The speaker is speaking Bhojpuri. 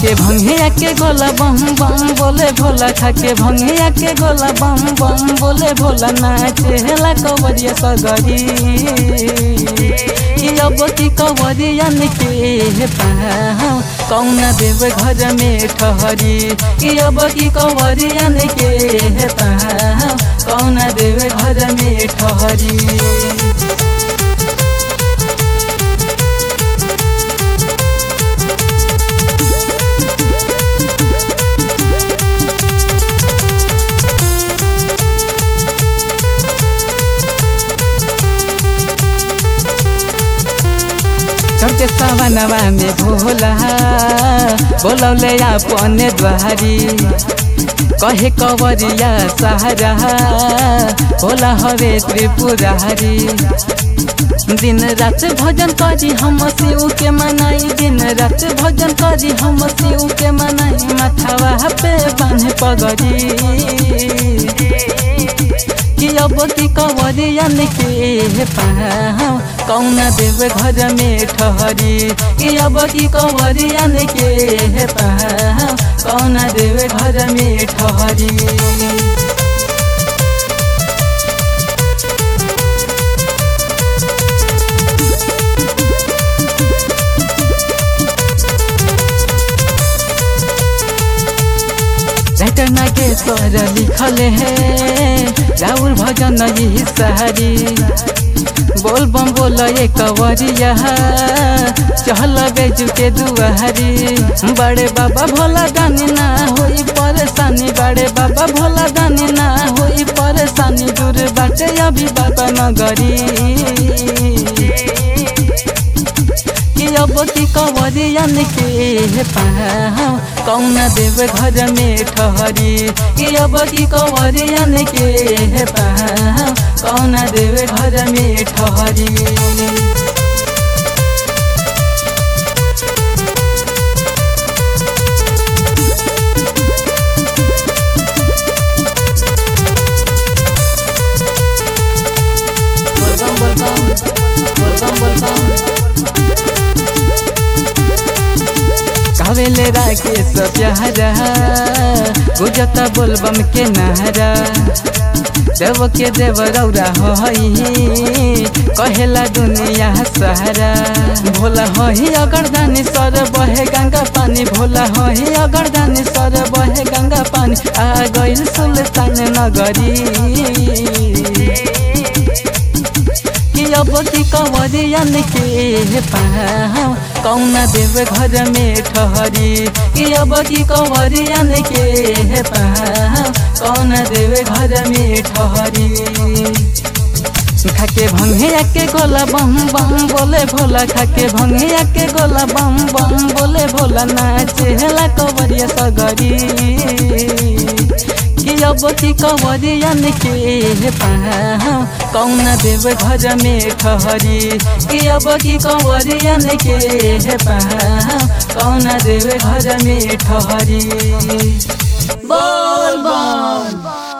खाके भंगिया के गोला बम बम बोले भोला, खाके भंगिया के गोला बम बम बोले भोला, नाचेला कवरिया सगरी अब की कवरिया के पाँव कौना देव घर में ठहरी, अब की कवरिया के पाँव कौना देव घर में ठहरी। चढ़ते सवनवा में भोला बोलौले अपने द्वारी, कहे कवरिया सहारा भोला हवे त्रिपुरारी। दिन रात भजन करी हम शिव के मनाई, दिन रात भजन करी हम शिव के मनाई, माथावा पे बांधे पगड़ी अब की कवरिया के पाँव कौना देव घर में ठहरी, अब की कवरिया के पाँव कौना देव घर में ठहरी। राइटर नागेश्वर लिखल है राउर भजन यही सहारी, बोल बम बोल ये कवरिया चहल बेजू के दुआरी। बड़े बाबा भोला दानी ना होई परेशानी, बड़े बाबा भोला दानी ना होई परेशानी, दूर बाटे अभी बाबा नगरी अब की कवरिया के पाँव कौना देव घर में ठहरी, अब की कवरिया के पाँव कौना देव घर में ठहरी। कावेले राकेश प्यारा गुजता बोलबम के नारा, देव के देव रौरा होई कहेला दुनिया सहारा। भोला होई अगरदानी सर बहे गंगा पानी, भोला होई अगरदानी सर बहे गंगा पानी, आ गइल सुल्तान नगरी अब की कवरिया के पाँव कौना देव घर में ठहरी, अब की कवरिया के पाँव कौना देव घर में ठहरी। खाके भंगिया के गोला बम बम बोले भोला, खाके भंगिया के गोला बम बम बोले भोला, नाचेला कवरिया सगरी अब की कवरिया के पाँव कौना देव घर में ठहरी, अब की कवरिया के पाँव कौना देव घर में ठहरी। बोल बम।